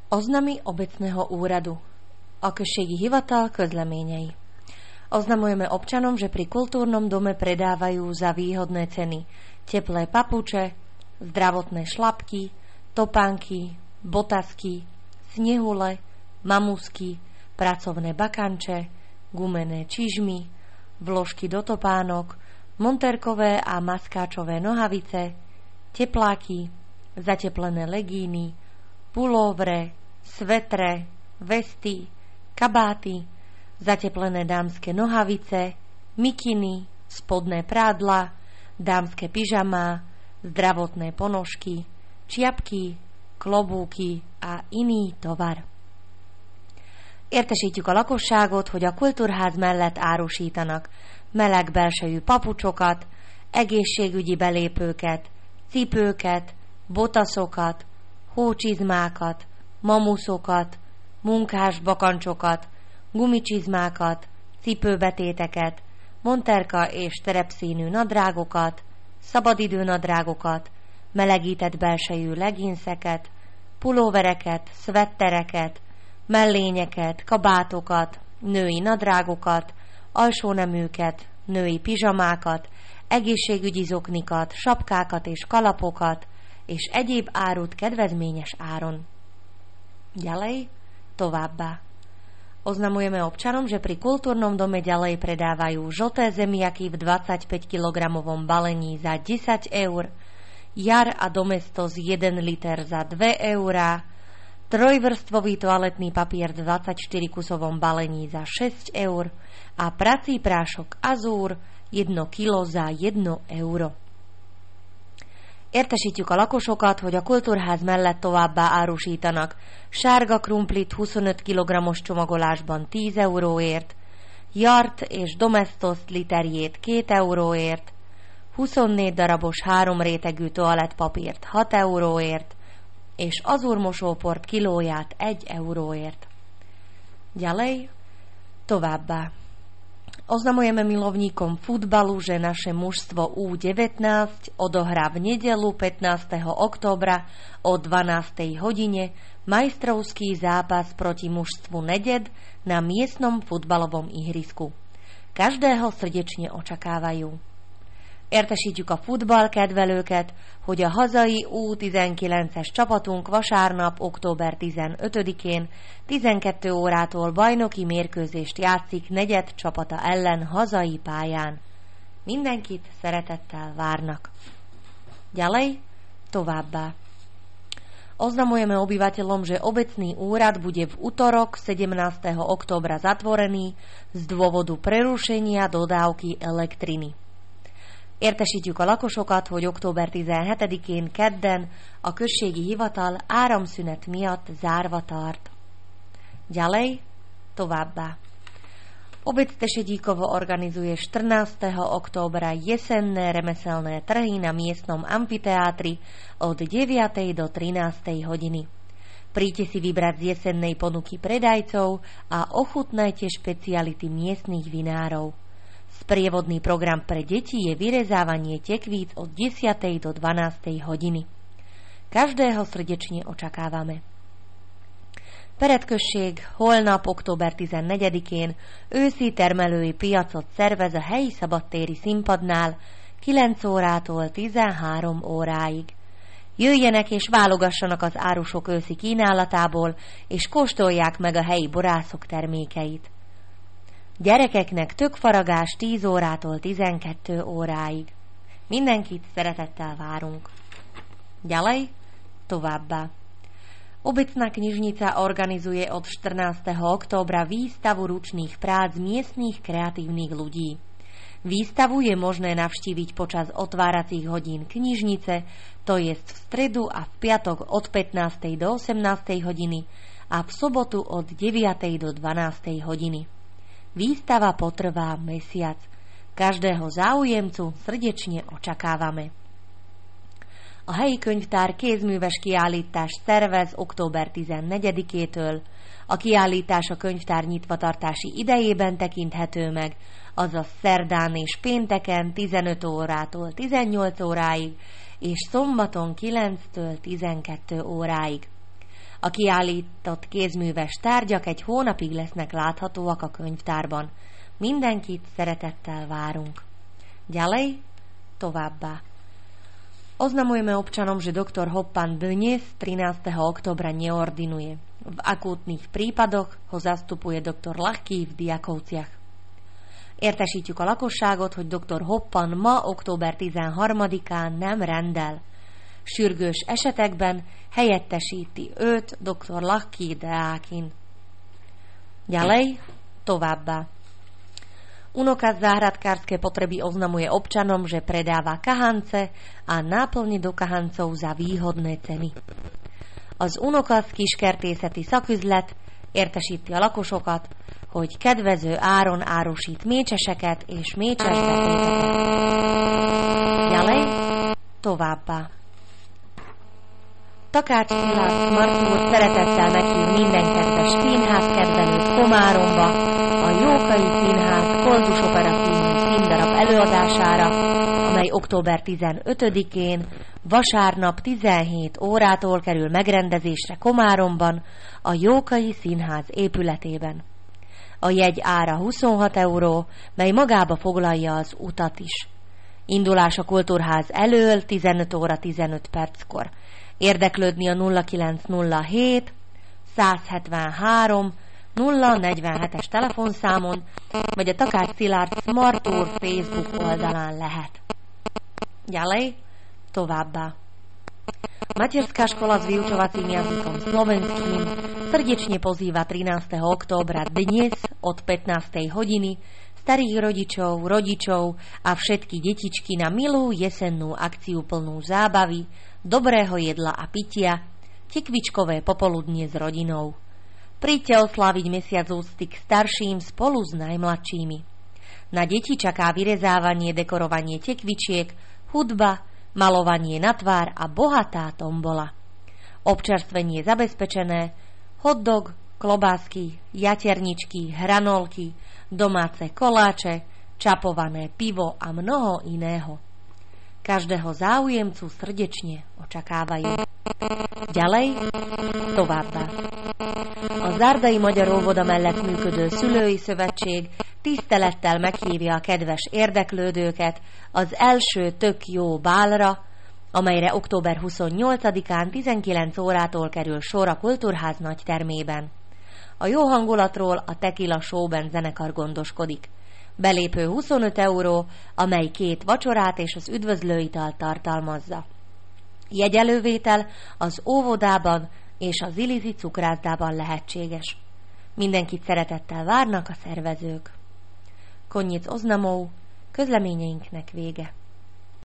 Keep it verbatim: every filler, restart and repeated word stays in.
Oznamy obecného úradu. A községi hivatal közleményei. Oznamujeme občanom, že pri kultúrnom dome predávajú za výhodné ceny teplé papuče, zdravotné šlapky, topánky, botasky, snehule, mamusky, pracovné bakanče, gumené čižmy, vložky do topánok, monterkové a maskáčové nohavice, tepláky, zateplené legíny, pulóvre, svetre, vesty, kabáty, zateplené dámske nohavice, mikiny, spodné prádla, dámske pyžamá, zdravotné ponožky, čiapky, klobúky a iný tovar. Értesítjük a lakosságot, hogy a kultúrház mellett árusítanak meleg belsejű papucsokat, egészségügyi belépőket, cipőket, botaszokat, hócsizmákat, mamuszokat, munkás bakancsokat, gumicsizmákat, cipőbetéteket, monterka és terepszínű nadrágokat, szabadidő nadrágokat, melegített belsejű leginszeket, pulóvereket, szvettereket, mellényeket, kabátokat, női nadrágokat, alsóneműket, női pizsamákat, egészségügyi zoknikat, sapkákat és kalapokat, és egyéb árut kedvezményes áron. Ďalej, továbbá. Oznamujeme občanom, že pri kultúrnom dome ďalej predávajú žlté zemiaky v dvadsaťpäť kilogramovom balení za desať eur, jar a domestos jeden liter za dve eurá, trojvrstvový toaletný papier v dvadsaťštyri kusovom balení za šesť eur a prací prášok Azúr jedno kilo za jedno euro. Értesítjük a lakosokat, hogy a kultúrház mellett továbbá árusítanak sárga krumplit huszonöt kilogrammos csomagolásban tíz euróért, jart és domestoszt literjét két euróért, huszonnégy darabos három rétegű toalettpapírt hat euróért, és azúrmosóport kilóját egy euróért. Ďalej, továbbá. Oznamujeme milovníkom futbalu, že naše mužstvo ú devätnásť odohrá v nedeľu pätnásteho októbra o dvanástej hodine majstrovský zápas proti mužstvu Neded na miestnom futbalovom ihrisku. Každého srdečne očakávajú. Értesítjük a futballkedvelőket, hogy a hazai ú tizenkilences csapatunk vasárnap október tizenötödikén tizenkettő órától bajnoki mérkőzést játszik Negyed csapata ellen hazai pályán. Mindenkit szeretettel várnak. Ďalej, továbbá. Oznamujeme obyvateľom, že obecný úrad bude v utorok sedemnásteho októbra zatvorený z dôvodu prerušenia dodávky elektriny. Értesítjük a lakosokat, hogy október tizenhetedikén kedden a községi hivatal áramszünet miatt zárva tart. Ďalej, továbbá. Obec Tešedíkovo organizuje štrnásteho októbra jesenné remeselné trhy na miestnom amfiteátri od deviatej do trinástej hodiny. Príďte si vybrať z jesennej ponuky predajcov a ochutnajte špeciality miestnych vinárov. Sprievodný program pre deti je vyrezávanie tekvíc od desiatej do dvanástej hodiny. Každého srdečne očakávame. Peredközség holnap október tizennegyedikén őszi termelői piacot szervez a helyi szabadtéri színpadnál kilenc órától tizenhárom óráig. Jöjjenek és válogassanak az árusok őszi kínálatából, és kóstolják meg a helyi borászok termékeit. Gyerekeknek tökfaragás tíz órától tizenkettő óráig. Mindenkit szeretettel várunk. Ďalej, továbbá. Obecná knižnica organizuje od štrnásteho októbra výstavu ručných prác miestnych kreatívnych ľudí. Výstavu je možné navštíviť počas otváracích hodín knižnice, to jest v stredu a v piatok od pätnástej do osemnástej hodiny a v sobotu od deviatej do dvanástej hodiny. Výstava potrvá mesiac. Každého záujemcu srdečne očakávame. A helyi könyvtár kézműves kiállítást szervez október tizennegyedikétől. A kiállítás a könyvtár nyitvatartási idejében tekinthető meg, azaz szerdán és pénteken tizenöt órától tizennyolc óráig, és szombaton kilenctől tizenkettő óráig. A kiállított kézműves tárgyak egy hónapig lesznek láthatóak a könyvtárban. Mindenkit szeretettel várunk. Ďalej, továbbá. Oznamujeme občanom, že doktor Hoppan dnes, trinásteho októbra, neordinuje. V akútnych prípadoch ho zastupuje doktor Lahký v Diakovciach. Értesítjük a lakosságot, hogy doktor Hoppan ma, október tizenharmadikán nem rendel. Sürgős esetekben helyettesíti őt doktor Lahký Deákin. Ďalej, továbbá. Unokaz záhradkárske potreby oznamuje občanom, že predáva kahance a náplň do kahancov za výhodné ceny. Az Unokaz kiskertészeti szaküzlet értesíti a lakosokat, hogy kedvező áron árusít mécseseket és mécses betéteket. Ďalej, továbbá. Takács Szilárd Martúr szeretettel meghív minden kedves színházkedvelőt Komáromba, a Jókai Színház Koltus Opera című színdarab előadására, amely október tizenötödikén, vasárnap tizenhét órától kerül megrendezésre Komáromban, a Jókai Színház épületében. A jegy ára huszonhat euró, mely magába foglalja az utat is. Indulás a Kultúrház elől tizenöt óra tizenöt perckor. Érdeklődni a nulla kilenc nulla hét százhetvenhárom nulla negyvenhetes telefonszámon, vagy a Takács Szilárd Martúr Facebook oldalán lehet. Ďalej, továbbá. Materská škola s vyučovacím jazykom slovenským srdečne pozýva trinásteho októbra dnes od pätnástej hodiny starých rodičov, rodičov a všetky detičky na milú jesennú akciu plnú zábavy, dobrého jedla a pitia, tekvičkové popoludnie s rodinou. Príďte osláviť mesiac úcty k starším spolu s najmladšími. Na deti čaká vyrezávanie, dekorovanie tekvičiek, hudba, malovanie na tvár a bohatá tombola. Občerstvenie zabezpečené, hotdog, klobásky, jaterničky, hranolky, domáce koláče, čapované pivo a mnoho iného. Každého záujemcu srdečne očakávajú. Ďalej, továbbá. A Zárdai Magyar Óvoda mellett működő Szülői Szövetség tisztelettel meghívja a kedves érdeklődőket az első Tök jó bálra, amelyre október huszonnyolcadikán tizenkilenc órától kerül sor a Kultúrház nagytermében. A jó hangulatról a Tequila Showband zenekar gondoskodik. Belépő huszonöt euró, amely két vacsorát és az üdvözlőitalt tartalmazza. Jegyelővétel az óvodában és az Ilizi cukrászdában lehetséges. Mindenkit szeretettel várnak a szervezők. Konyic oznamó, közleményeinknek vége.